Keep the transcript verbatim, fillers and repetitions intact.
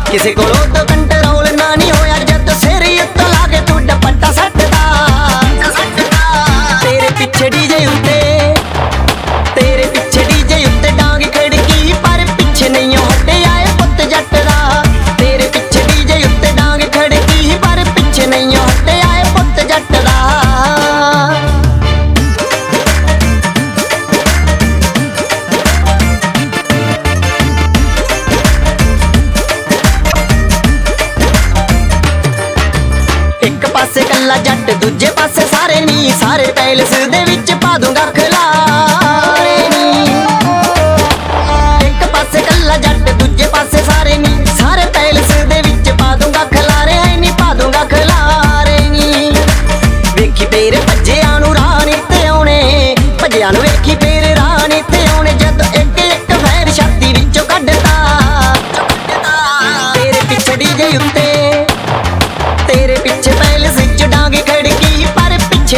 किसी को तो कंट्रोल ना नहीं होया जद सिर उत्ते लाके तू दुपट्टा सटदा। तेरे पीछे डीजे उत्ते तेरे पीछे डीजे उत्ते डांग खड़की पर पीछे नहीं हटे आए पुत जट दा। तेरे पीछे डीजे उत्ते डांग खड़की पर पीछे नहीं हटे आए पुत जट दा। एक पासे कल्ला जट दूजे पासे सारे नी सारे पैलस दे